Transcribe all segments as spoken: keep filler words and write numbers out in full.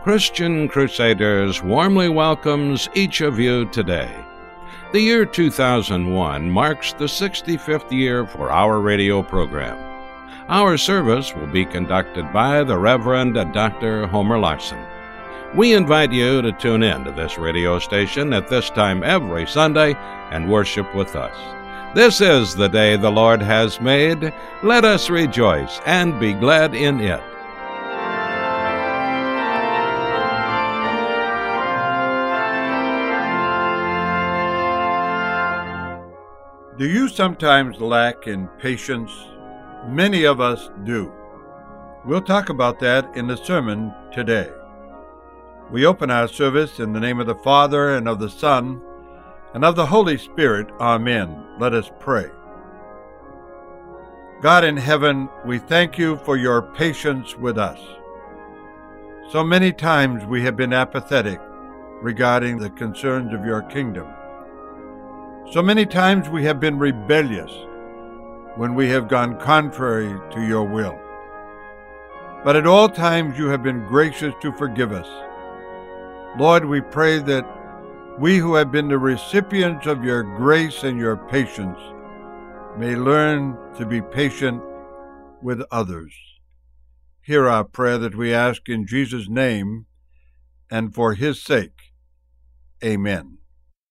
Christian Crusaders warmly welcomes each of you today. The year two thousand one marks the sixty-fifth year for our radio program. Our service will be conducted by the Reverend Doctor Homer Larson. We invite you to tune in to this radio station at this time every Sunday and worship with us. This is the day the Lord has made. Let us rejoice and be glad in it. Do you sometimes lack in patience? Many of us do. We'll talk about that in the sermon today. We open our service in the name of the Father, and of the Son, and of the Holy Spirit. Amen. Let us pray. God in heaven, we thank you for your patience with us. So many times we have been apathetic regarding the concerns of your kingdom. So many times we have been rebellious when we have gone contrary to your will. But at all times you have been gracious to forgive us. Lord, we pray that we who have been the recipients of your grace and your patience may learn to be patient with others. Hear our prayer that we ask in Jesus' name and for his sake. Amen.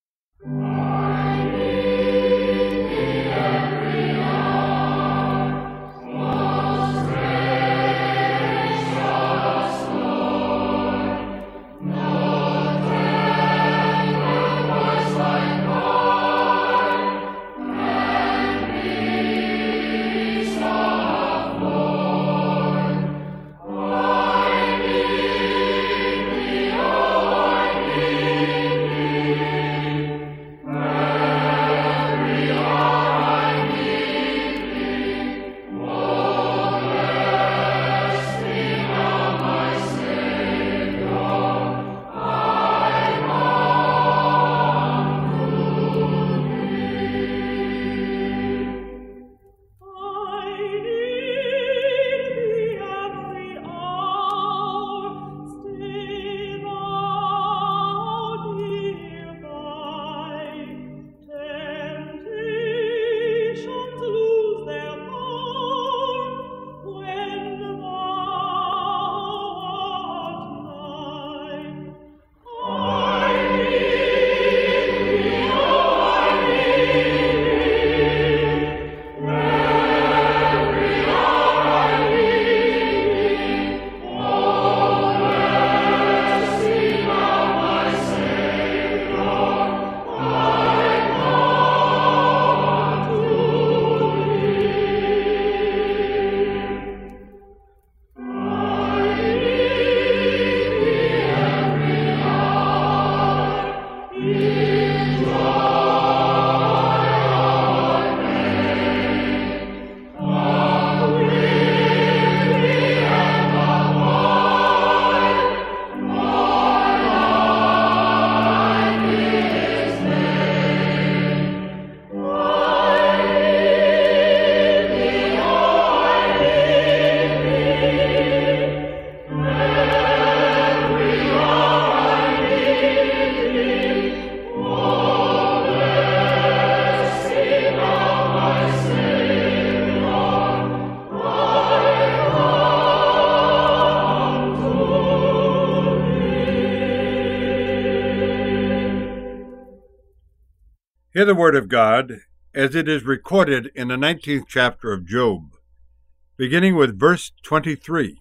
Hear the word of God as it is recorded in the nineteenth chapter of Job, beginning with verse twenty-three.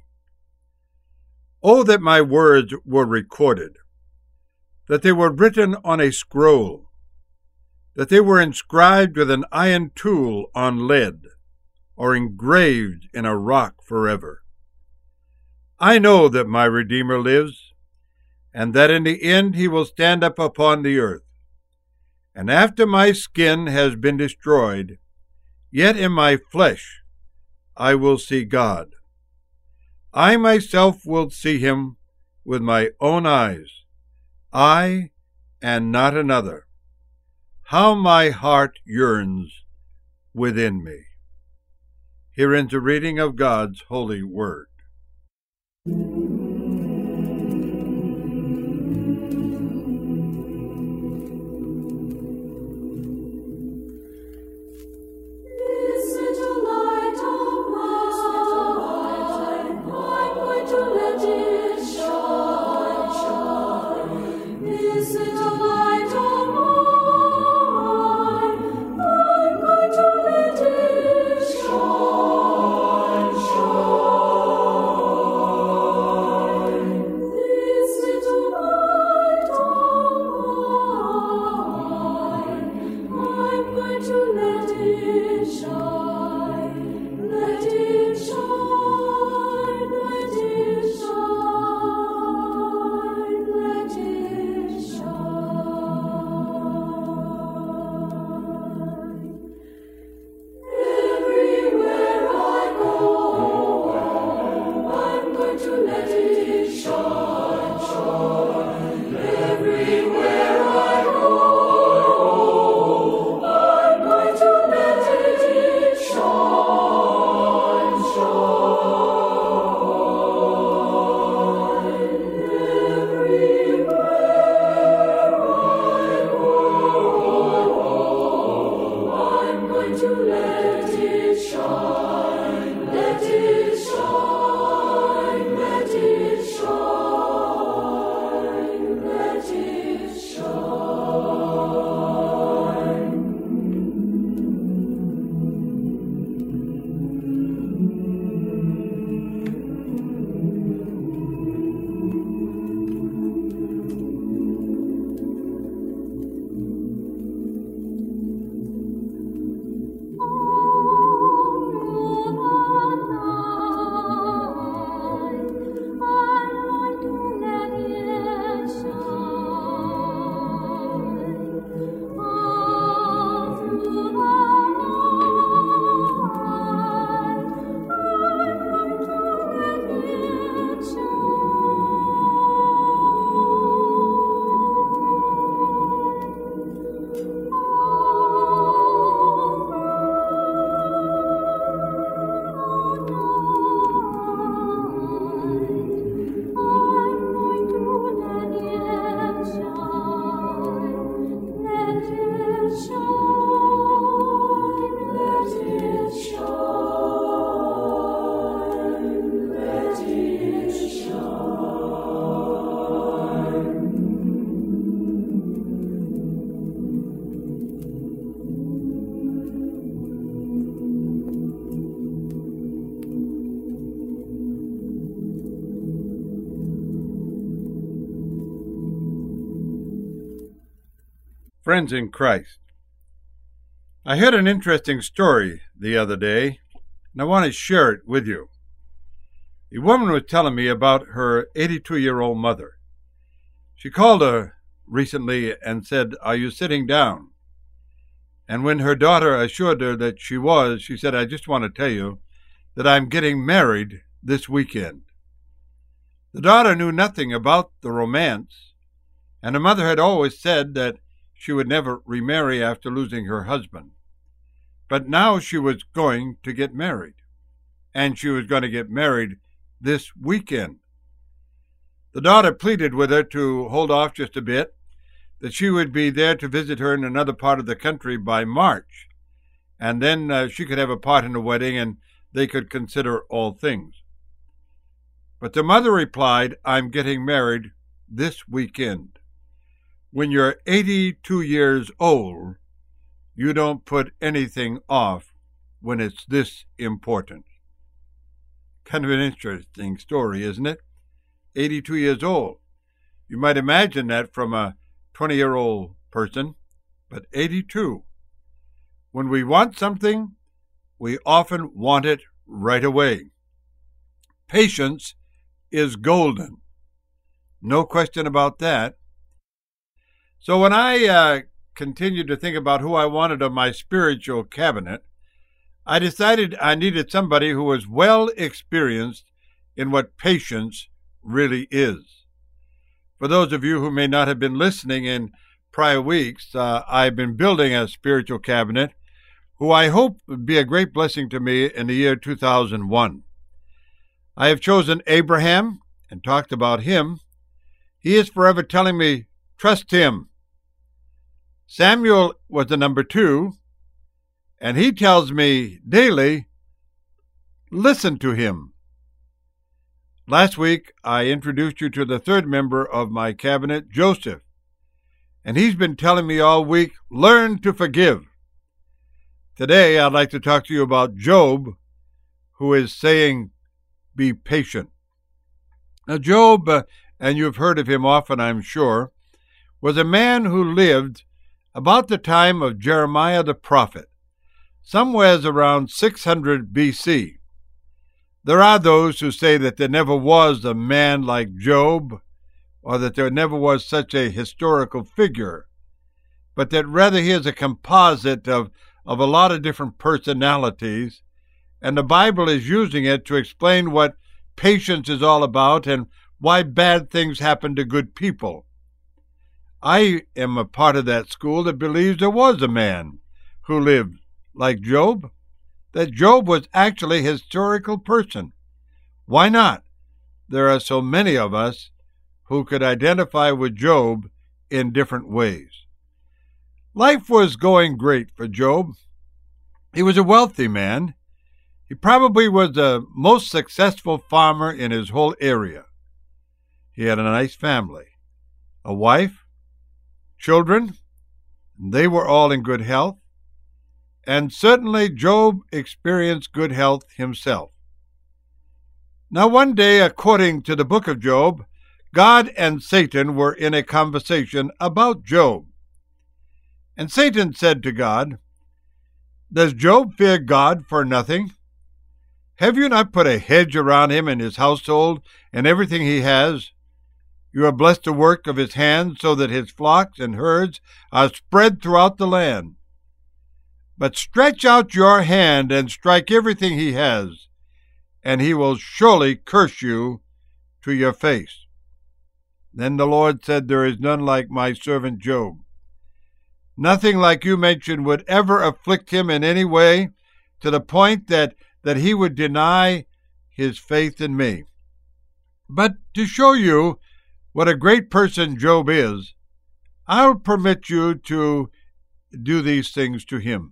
Oh, that my words were recorded, that they were written on a scroll, that they were inscribed with an iron tool on lead, or engraved in a rock forever. I know that my Redeemer lives, and that in the end he will stand up upon the earth. And after my skin has been destroyed, yet in my flesh I will see God. I myself will see him with my own eyes, I and not another. How my heart yearns within me. Here ends a reading of God's holy word. Friends in Christ, I heard an interesting story the other day, and I want to share it with you. A woman was telling me about her eighty-two-year-old mother. She called her recently and said, "Are you sitting down?" And when her daughter assured her that she was, she said, "I just want to tell you that I'm getting married this weekend." The daughter knew nothing about the romance, and her mother had always said that she would never remarry after losing her husband. But now she was going to get married, and she was going to get married this weekend. The daughter pleaded with her to hold off just a bit, that she would be there to visit her in another part of the country by March, and then uh, she could have a part in the wedding and they could consider all things. But the mother replied, "I'm getting married this weekend." When you're eighty-two years old, you don't put anything off when it's this important. Kind of an interesting story, isn't it? eighty-two years old. You might imagine that from a twenty-year-old person, but eighty-two. When we want something, we often want it right away. Patience is golden. No question about that. So when I uh, continued to think about who I wanted on my spiritual cabinet, I decided I needed somebody who was well experienced in what patience really is. For those of you who may not have been listening in prior weeks, uh, I've been building a spiritual cabinet who I hope would be a great blessing to me in the year two thousand one. I have chosen Abraham and talked about him. He is forever telling me, trust him. Samuel was the number two, and he tells me daily, listen to him. Last week, I introduced you to the third member of my cabinet, Joseph. And he's been telling me all week, learn to forgive. Today, I'd like to talk to you about Job, who is saying, be patient. Now, Job, uh, and you've heard of him often, I'm sure, was a man who lived about the time of Jeremiah the prophet, somewhere around six hundred B C. There are those who say that there never was a man like Job, or that there never was such a historical figure, but that rather he is a composite of, of a lot of different personalities, and the Bible is using it to explain what patience is all about and why bad things happen to good people. I am a part of that school that believes there was a man who lived like Job, that Job was actually a historical person. Why not? There are so many of us who could identify with Job in different ways. Life was going great for Job. He was a wealthy man. He probably was the most successful farmer in his whole area. He had a nice family, a wife, children. They were all in good health. And certainly Job experienced good health himself. Now one day, according to the book of Job, God and Satan were in a conversation about Job. And Satan said to God, does Job fear God for nothing? Have you not put a hedge around him and his household and everything he has? You have blessed the work of his hands so that his flocks and herds are spread throughout the land. But stretch out your hand and strike everything he has, and he will surely curse you to your face. Then the Lord said, there is none like my servant Job. Nothing like you mentioned would ever afflict him in any way, to the point that, that he would deny his faith in me. But to show you what a great person Job is, I'll permit you to do these things to him.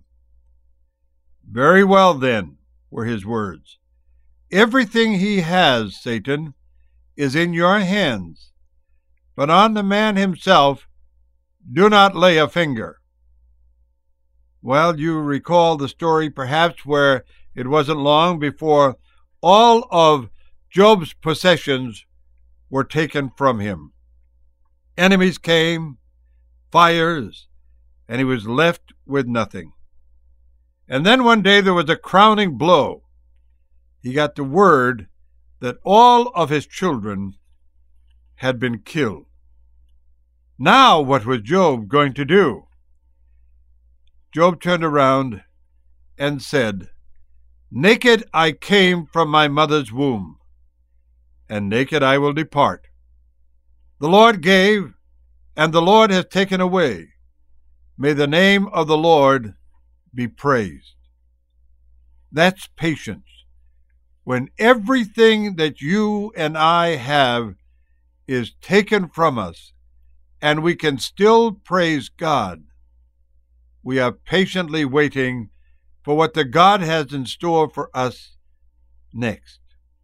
Very well, then, were his words. Everything he has, Satan, is in your hands, but on the man himself do not lay a finger. Well, you recall the story perhaps where it wasn't long before all of Job's possessions were taken from him. Enemies came, fires, and he was left with nothing. And then one day there was a crowning blow. He got the word that all of his children had been killed. Now what was Job going to do? Job turned around and said, naked I came from my mother's womb, and naked I will depart. The Lord gave, and the Lord has taken away. May the name of the Lord be praised. That's patience. When everything that you and I have is taken from us, and we can still praise God, we are patiently waiting for what the God has in store for us next.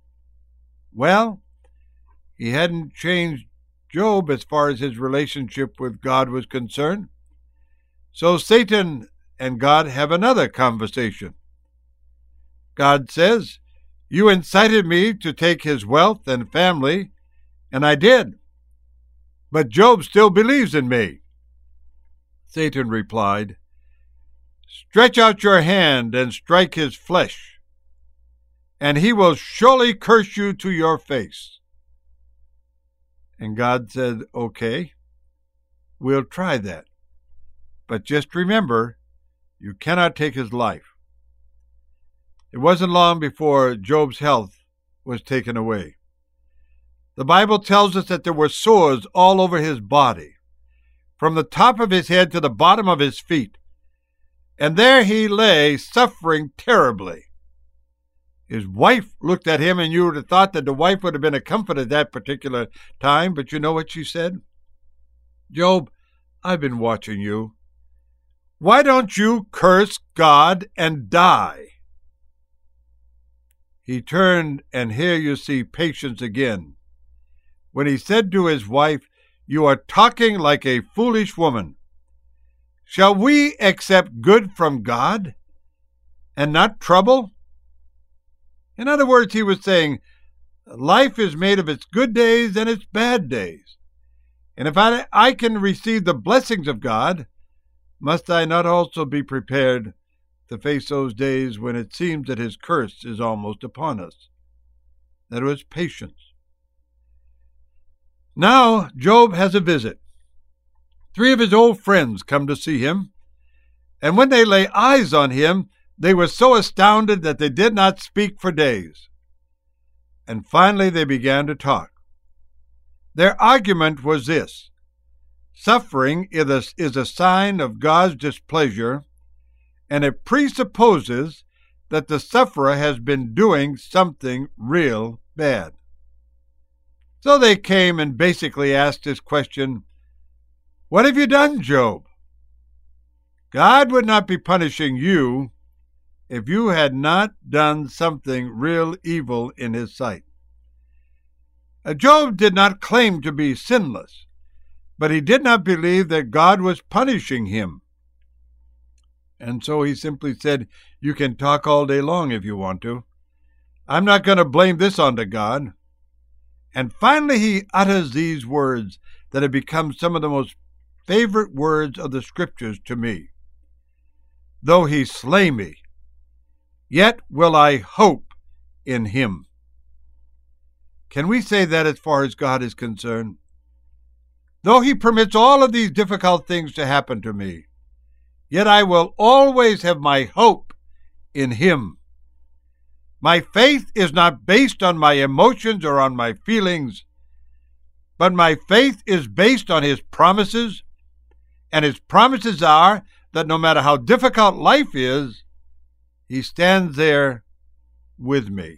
Well, he hadn't changed Job as far as his relationship with God was concerned. So Satan and God have another conversation. God says, you incited me to take his wealth and family, and I did. But Job still believes in me. Satan replied, stretch out your hand and strike his flesh, and he will surely curse you to your face. And God said, okay, we'll try that. But just remember, you cannot take his life. It wasn't long before Job's health was taken away. The Bible tells us that there were sores all over his body, from the top of his head to the bottom of his feet. And there he lay, suffering terribly. His wife looked at him, and you would have thought that the wife would have been a comfort at that particular time, but you know what she said? Job, I've been watching you. Why don't you curse God and die? He turned, and here you see patience again. When he said to his wife, you are talking like a foolish woman. Shall we accept good from God and not trouble? In other words, he was saying, life is made of its good days and its bad days. And if I, I can receive the blessings of God, must I not also be prepared to face those days when it seems that his curse is almost upon us? That was patience. Now Job has a visit. Three of his old friends come to see him, and when they lay eyes on him, they were so astounded that they did not speak for days. And finally they began to talk. Their argument was this: suffering is a, is a sign of God's displeasure, and it presupposes that the sufferer has been doing something real bad. So they came and basically asked this question: what have you done, Job? God would not be punishing you if you had not done something real evil in his sight. Uh, Job did not claim to be sinless, but he did not believe that God was punishing him. And so he simply said, you can talk all day long if you want to. I'm not going to blame this onto God. And finally he utters these words that have become some of the most favorite words of the Scriptures to me. Though he slay me, yet will I hope in him. Can we say that as far as God is concerned? Though he permits all of these difficult things to happen to me, yet I will always have my hope in him. My faith is not based on my emotions or on my feelings, but my faith is based on his promises, and his promises are that no matter how difficult life is, he stands there with me.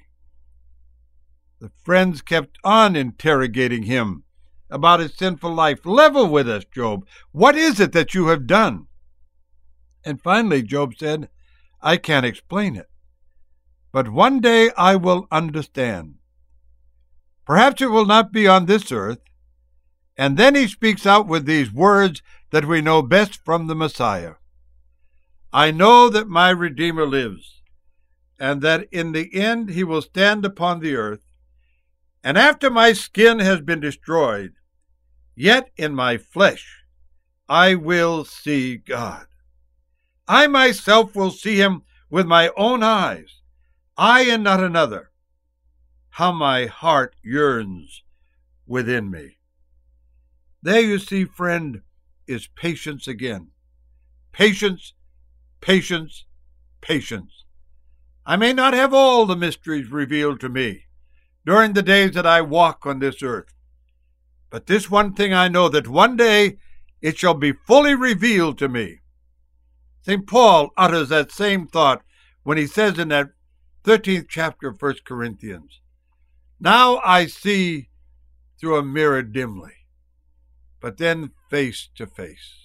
The friends kept on interrogating him about his sinful life. Level with us, Job. What is it that you have done? And finally, Job said, I can't explain it, but one day I will understand. Perhaps it will not be on this earth. And then he speaks out with these words that we know best from the Messiah. I know that my Redeemer lives, and that in the end he will stand upon the earth. And after my skin has been destroyed, yet in my flesh I will see God. I myself will see him with my own eyes, I and not another. How my heart yearns within me. There you see, friend, is patience again. Patience, patience, patience. I may not have all the mysteries revealed to me during the days that I walk on this earth, but this one thing I know, that one day it shall be fully revealed to me. Saint Paul utters that same thought when he says in that thirteenth chapter of First Corinthians, now I see through a mirror dimly, but then face to face.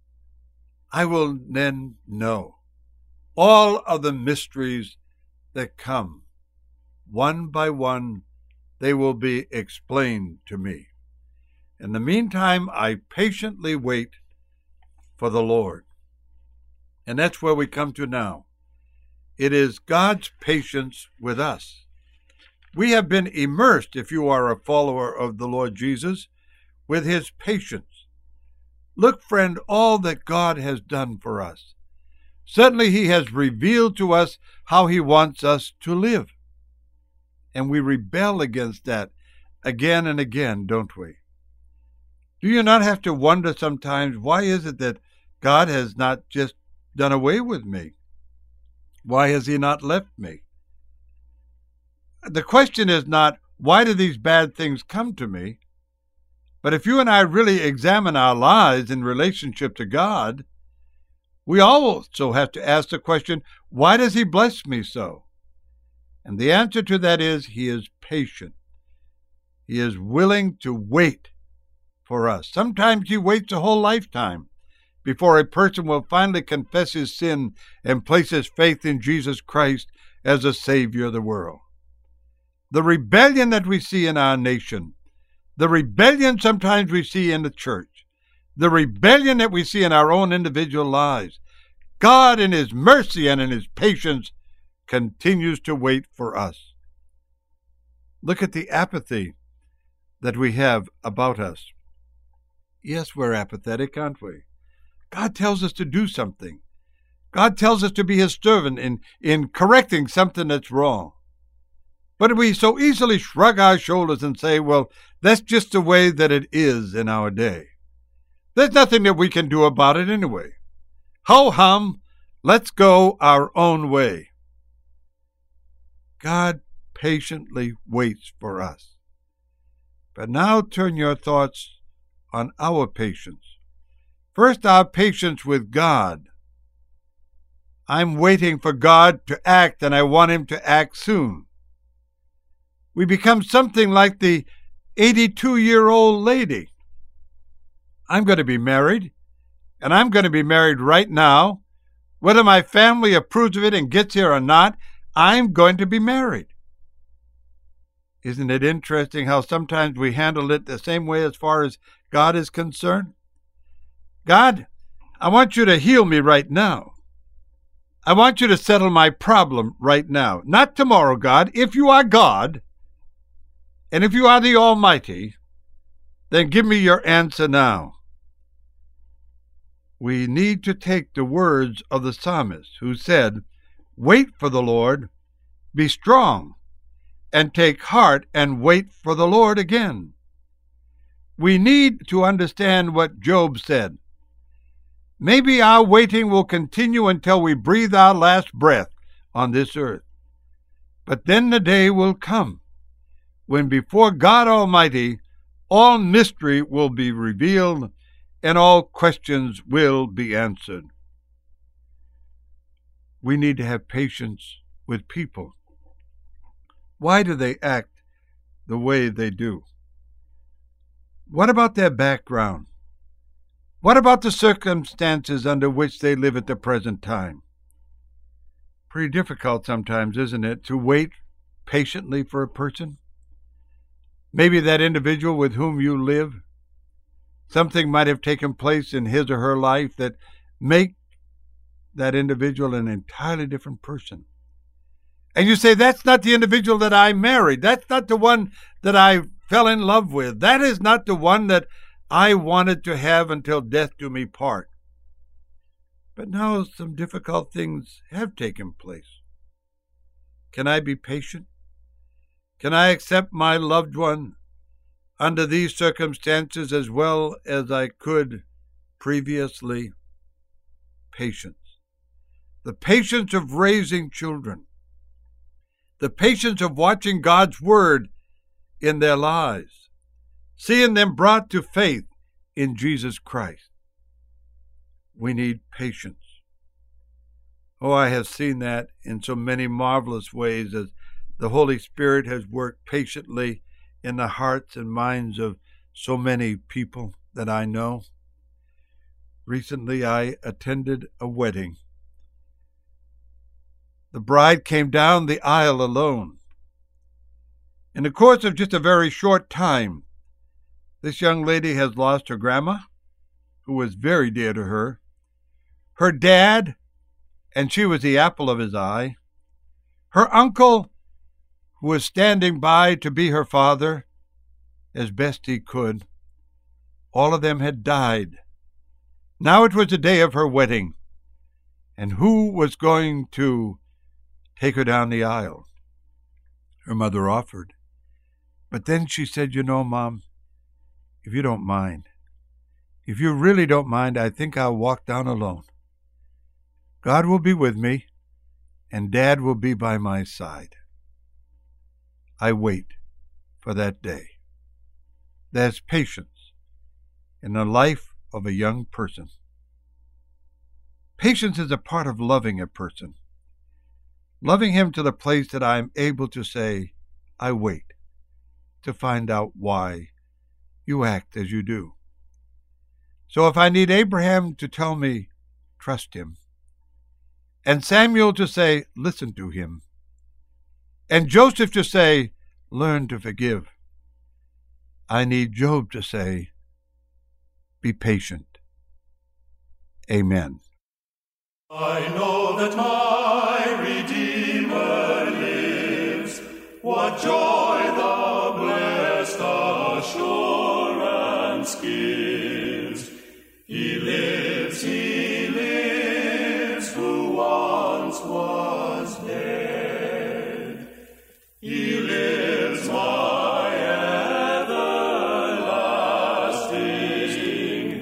I will then know all of the mysteries that come. One by one, they will be explained to me. In the meantime, I patiently wait for the Lord. And that's where we come to now. It is God's patience with us. We have been immersed, if you are a follower of the Lord Jesus, with his patience. Look, friend, all that God has done for us. Certainly he has revealed to us how he wants us to live. And we rebel against that again and again, don't we? Do you not have to wonder sometimes, why is it that God has not just done away with me? Why has he not left me? The question is not, why do these bad things come to me? But if you and I really examine our lives in relationship to God, we also have to ask the question, why does he bless me so? And the answer to that is, he is patient. He is willing to wait for us. Sometimes he waits a whole lifetime before a person will finally confess his sin and place his faith in Jesus Christ as the Savior of the world. The rebellion that we see in our nation, The rebellion sometimes we see in the church, the rebellion that we see in our own individual lives, God in His mercy and in His patience continues to wait for us. Look at the apathy that we have about us. Yes, we're apathetic, aren't we? God tells us to do something. God tells us to be His servant in, in correcting something that's wrong. But we so easily shrug our shoulders and say, well, that's just the way that it is in our day. There's nothing that we can do about it anyway. Ho-hum, let's go our own way. God patiently waits for us. But now turn your thoughts on our patience. First, our patience with God. I'm waiting for God to act, and I want Him to act soon. We become something like the eighty-two-year-old lady. I'm going to be married, and I'm going to be married right now. Whether my family approves of it and gets here or not, I'm going to be married. Isn't it interesting how sometimes we handle it the same way as far as God is concerned? God, I want you to heal me right now. I want you to settle my problem right now. Not tomorrow, God. If you are God, and if you are the Almighty, then give me your answer now. We need to take the words of the psalmist who said, wait for the Lord, be strong, and take heart and wait for the Lord again. We need to understand what Job said. Maybe our waiting will continue until we breathe our last breath on this earth. But then the day will come when before God Almighty all mystery will be revealed and all questions will be answered. We need to have patience with people. Why do they act the way they do? What about their background? What about the circumstances under which they live at the present time? Pretty difficult sometimes, isn't it, to wait patiently for a person? Maybe that individual with whom you live, something might have taken place in his or her life that make that individual an entirely different person. And you say, that's not the individual that I married. That's not the one that I fell in love with. That is not the one that I wanted to have until death do me part. But now some difficult things have taken place. Can I be patient? Can I accept my loved one under these circumstances as well as I could previously? Patience. The patience of raising children. The patience of watching God's word in their lives, seeing them brought to faith in Jesus Christ. We need patience. Oh, I have seen that in so many marvelous ways as the Holy Spirit has worked patiently in the hearts and minds of so many people that I know. Recently, I attended a wedding. The bride came down the aisle alone. In the course of just a very short time, this young lady has lost her grandma, who was very dear to her, her dad, and she was the apple of his eye, her uncle, who was standing by to be her father as best he could. All of them had died. Now it was the day of her wedding, and who was going to take her down the aisle? Her mother offered. But then she said, you know, Mom, if you don't mind, if you really don't mind, I think I'll walk down alone. God will be with me, and Dad will be by my side. I wait for that day. There's patience in the life of a young person. Patience is a part of loving a person. Loving him to the place that I'm able to say, I wait to find out why you act as you do. So if I need Abraham to tell me, trust him, and Samuel to say, listen to him, and Joseph to say, learn to forgive, I need Job to say, be patient. Amen. I know that my Redeemer lives. What joy the blessed assurance gives. He lives, he lives, who once was dead. He lives, my everlasting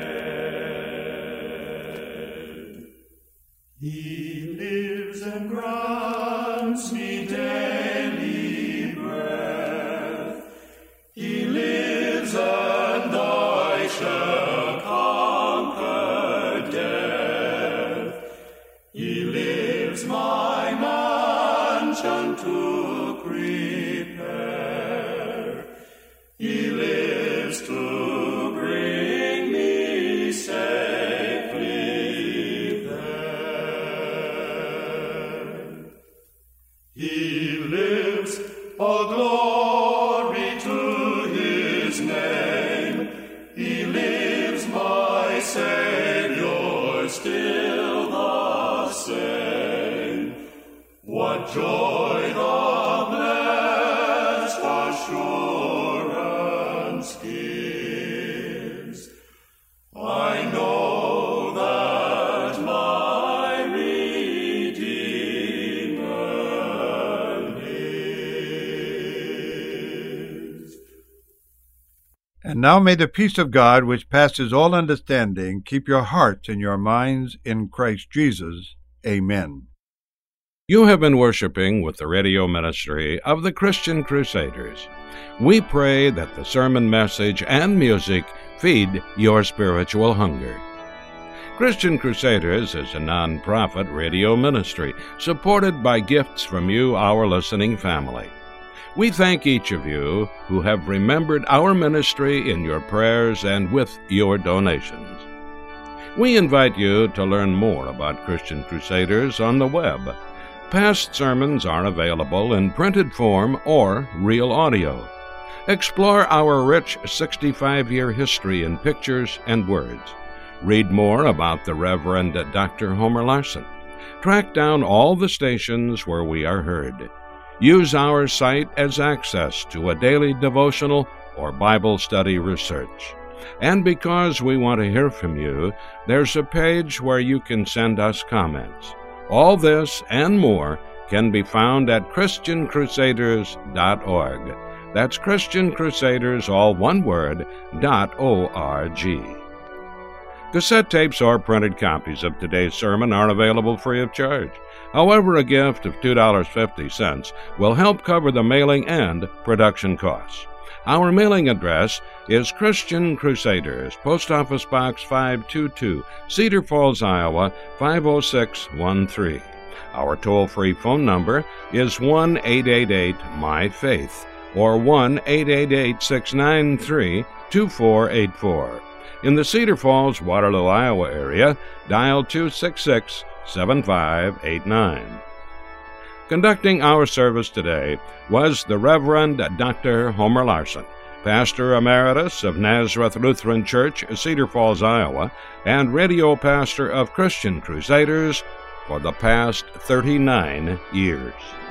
head. He lives and grants me daily breath. He lives and I shall conquer death. He lives my mansion to prepare. He lives to bring me safely there. He lives, all glory to his name. He lives, my Savior, still the same. What joy the blessed assurance gives. I know that my Redeemer lives. And now may the peace of God, which passes all understanding, keep your hearts and your minds in Christ Jesus. Amen. You have been worshiping with the radio ministry of the Christian Crusaders. We pray that the sermon message and music feed your spiritual hunger. Christian Crusaders is a non-profit radio ministry supported by gifts from you, our listening family. We thank each of you who have remembered our ministry in your prayers and with your donations. We invite you to learn more about Christian Crusaders on the web. Past sermons are available in printed form or real audio. Explore our rich sixty-five-year history in pictures and words. Read more about the Reverend Doctor Homer Larson. Track down all the stations where we are heard. Use our site as access to a daily devotional or Bible study research. And because we want to hear from you, there's a page where you can send us comments. All this and more can be found at Christian Crusaders dot org. That's Christian Crusaders, all one word, dot O R G. Cassette tapes or printed copies of today's sermon are available free of charge. However, a gift of two dollars and fifty cents will help cover the mailing and production costs. Our mailing address is Christian Crusaders, Post Office Box five two two, Cedar Falls, Iowa, five oh six one three. Our toll-free phone number is one eight eight eight M Y FAITH or one eight eight eight, six nine three, two four eight four. In the Cedar Falls, Waterloo, Iowa area, dial two six six, seven five eight nine. Conducting our service today was the Reverend Doctor Homer Larson, Pastor Emeritus of Nazareth Lutheran Church, Cedar Falls, Iowa, and radio pastor of Christian Crusaders for the past thirty-nine years.